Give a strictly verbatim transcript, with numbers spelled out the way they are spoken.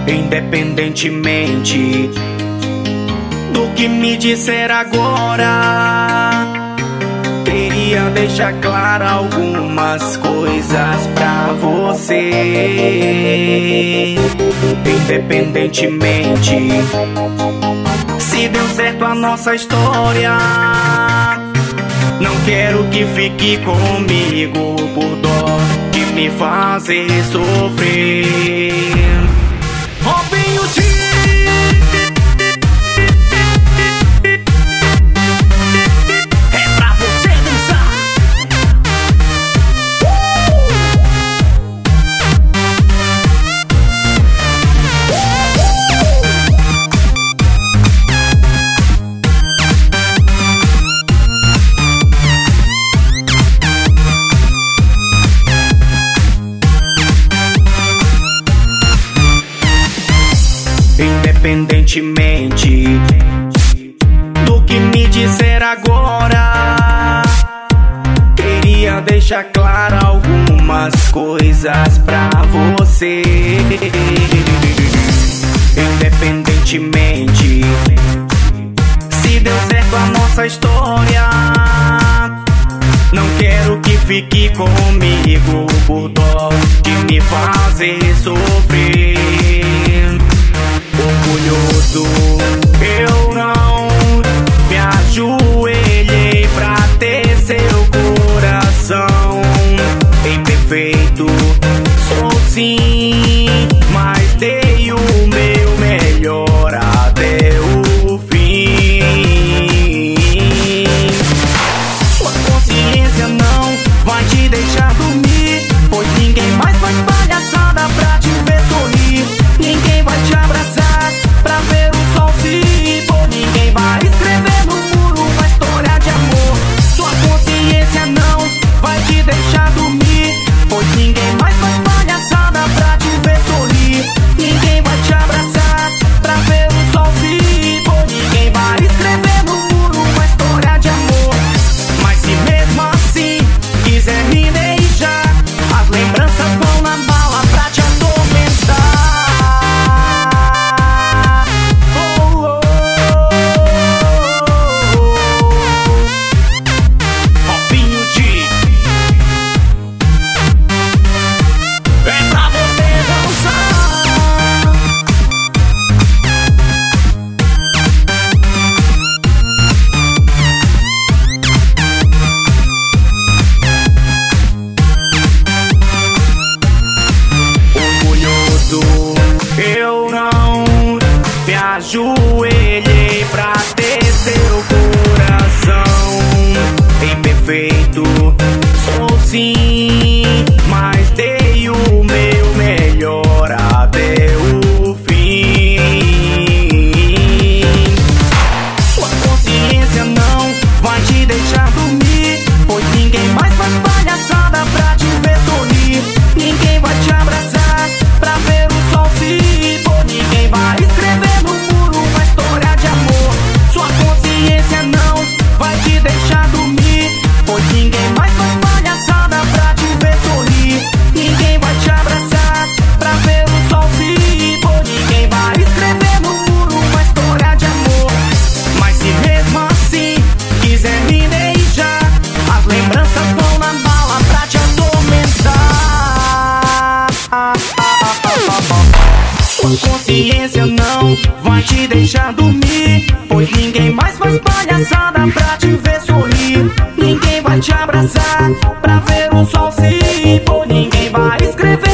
Independentemente do que me disser agora, queria deixar claro algumas coisas pra você. Independentemente se deu certo a nossa história, não quero que fique comigo por dó de me fazer sofrer. Robinho G, é pra você dançar. Independentemente do que me disser agora, queria deixar claro algumas coisas pra você. Independentemente se deu certo a nossa história, não quero que fique comigo por dó de me fazer sofrer. Orgulhoso, eu não me ajoelhei pra ter seu coração. Imperfeito, sou sim, mas dei o meu melhor até o fim. Sua consciência não vai te deixar dormir, pois ninguém mais faz palhaçada pra te ver sorrir. Ninguém vai te abraçar pra ver o sol se pôr. Ninguém vai escrever no muro uma história de amor. Sua consciência não vai te deixar dormir, pois ninguém mais faz palhaçada pra te ver sorrir. Ninguém vai te abraçar pra ver o sol se pôr. Ninguém vai escrever no muro uma história de amor. Mas se mesmo assim quiser me deixar, as lembranças vão na bala pra te atormentar. Eu não me ajoelhei pra ter seu coração. Imperfeito, sou sim, mas dei o meu melhor até o fim. Sua consciência não vai te deixar dormir, pois ninguém mais faz palhaçada pra te ver sorrir. Ninguém vai te abraçar pra ver o sol se pôr. Ninguém vai escrever no muro uma história de amor. Sua consciência não vai te deixar dormir, pois ninguém mais faz palhaçada pra te ver sorrir. Ninguém vai te abraçar pra ver o sol se pôr. Ninguém vai escrever no muro uma história de amor. Mas se mesmo assim quiser me deixar, as lembranças vão na bala pra te atormentar. Sua consciência não vai te deixar dormir, pois ninguém mais faz palhaçada pra te ver sorrir. Ninguém vai te abraçar pra ver o sol se pôr. Ninguém vai escrever